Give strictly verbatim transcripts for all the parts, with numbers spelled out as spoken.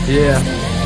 Yeah.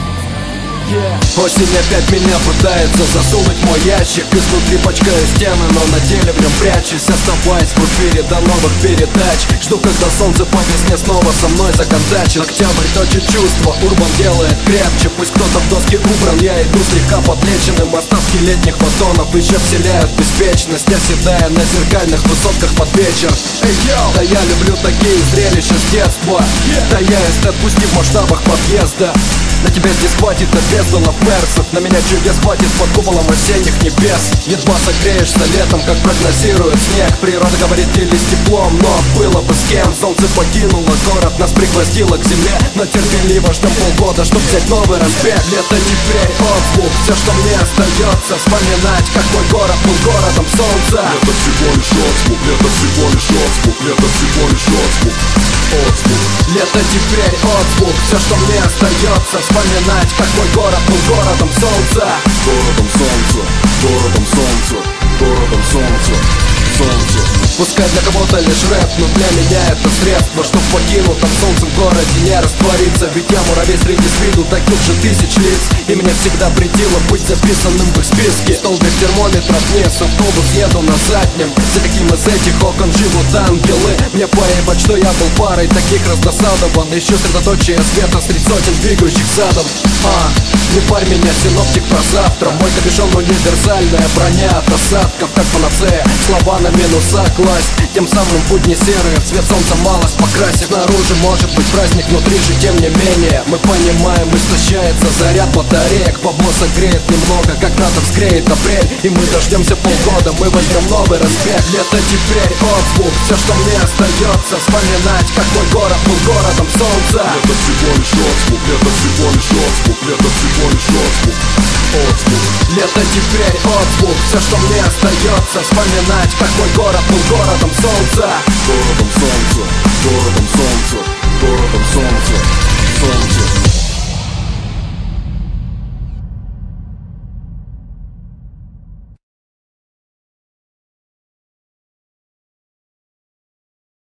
Yeah. Осень опять меня пытается засунуть в мой ящик. Изнутри почкаю стены, но на деле в нем прячусь. Оставаясь в эфире до новых передач. Жду, когда солнце по весне снова со мной законтачит. Октябрь точит чувства, урбан делает крепче. Пусть кто-то в доски убран, я иду слегка подлеченным. Остатки летних фотонов еще вселяют беспечность, оседая на зеркальных высотках под вечер. Эй, йоу! Да я люблю такие зрелища с детства. Yeah. Да я эстет, пусть не в масштабах подъезда. На тебя здесь хватит обездалов мерсов. На меня чудес хватит под куполом осенних небес. Едва согреешься летом, как прогнозирует снег. Природа говорит, делись теплом, но было бы с кем. Солнце покинуло город, нас пригвоздило к земле. Но терпеливо ждем полгода, чтоб взять новый разбег. Лето теперь отзвук, все, что мне остается, вспоминать, как мой город был городом солнца. Лето всего лишь отзвук, лето всего лишь отзвук, лето всего лишь отзвук, отзвук. Лето теперь отзвук, все, что мне остается, вспоминать, как мой город был городом солнца. Городом солнца, городом солнца, городом солнца, солнца. Пускай для кого-то лишь рэп, но для меня это средство, чтоб в покинутом солнцем городе не раствориться. Ведь я муравей среди с виду таких же тысяч лиц, и мне всегда претило быть записанным в их списке. Столбик термометров вниз, автобус еду на заднем. За каким из этих окон живут ангелы? Мне поебать, что я был парой таких раздосадован. Еще средоточие света среди сотен двигающих задом. А, не парь меня, синоптик, про завтра. Мой капюшон универсальная броня от осадков, как панацея. Слова на минуса класть, тем самым будни серые в цвет солнца малость покрасив. Снаружи может быть праздник, внутри же тем не менее мы понимаем, истощается заряд батареек. Бабло согреет немного, как надо взгреет апрель. И мы дождемся полгода, мы возьмем новый разбег. Лето теперь отзвук, все, что мне остается, вспоминать, как мой город был городом солнца. Лето всего лишь отзвук, лето всего лишь отзвук, лето всего лишь отзвук, отзвук. Лето теперь отзвук, все, что мне остается, вспоминать, как мой город был городом солнца. Городом солнца, городом солнца, городом солнца.